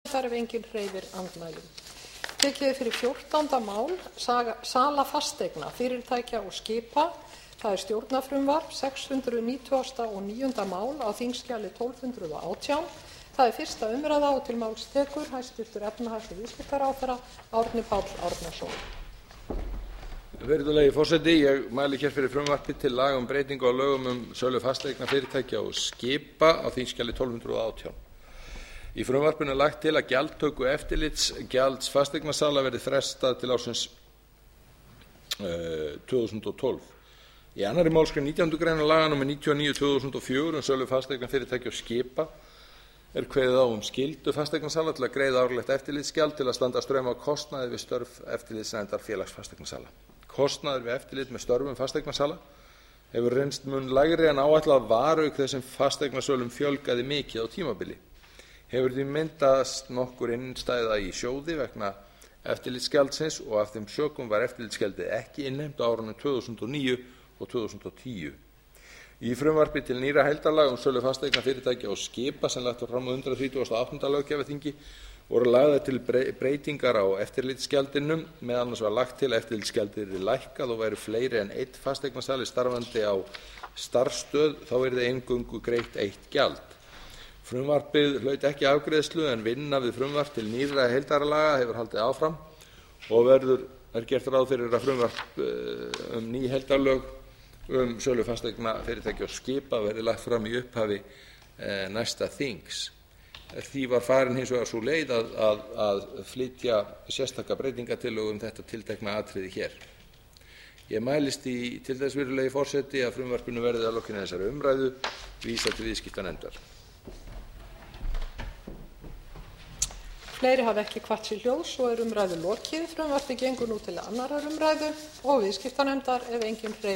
ef enginn hreyfir andmælum. Tekið er fyrir 14. mál, sala fasteigna, fyrirtækja og skipa. Það er stjórnarfrumvarp 699. mál á þingskjali 1218. Það er fyrsta umræða og til máls tekur hæstvirtur efnahags- og viðskiptaráðherra Árni Páll Árnason. Virðulegi forseti, ég mæli hér fyrir frumvarpi til laga um breytingu á lögum sölu fasteigna, fyrirtækja og skipa á þingskjali 1218. Í frumvarpinu er lagt til að gjaldtöku eftirlitsgjalds fasteignasala verði frestað til ársins 2012. Í 2. málsgrein 19. grein laga númer 99/2004 sölu fasteigna, fyrirtækja og skipa er kveðið á skyldu fasteignasala til að greiða árlegt eftirlitsgjald til að standa straum af kostnaði við störf eftirlitsnefndar félags fasteignasala. Kostnaður við eftirlit með störfum fasteignasala hefur reynst mun lægri en áætlað var auk þess sem fasteignasölum fjölgaði mikið á tímabili. Hefur því myndast nokkur innstæða í sjóði vegna eftirlitsgjaldsins og af þeim sökum var eftirlitsgjaldið ekki innheimt á árunum 2009 og 2010. Í frumvarpi til nýrra heildarlaga sölu fasteigna, fyrirtækja og skipa sem lagt var fram á 138. löggjafarþingi voru lagðar til breytingar á eftirlitsgjaldinu. Meðal annars var lagt til að eftirlitsgjaldið yrði lækkað og væru fleiri en einn fasteignasali starfandi á starfsstöð þá yrði eingöngu greitt eitt gjald. Frumvarpið hlaut ekki afgreiðslu en vinna við frumvarp til nýrra heildarlaga hefur haldið áfram og er gert ráð fyrir að frumvarp ný heildarlög sölu fasteigna, fyrirtækja og skipa verði lagt fram í upphafi næsta þings. Því var farin hins vegar sú leið að flytja sérstaka breytingartillögu þetta tiltekna atriði hér. Ég mælist til þess, virðulegi forseti, að frumvarpinu verði að lokinni þessari umræðu vísað til viðskiptanefndar. Fleiri hafa ekki kvatt sér hljóðs og er umræðu lokið. Frumvarpið gengur nú til 2. umræðu og viðskiptanefndar ef enginn hreyfir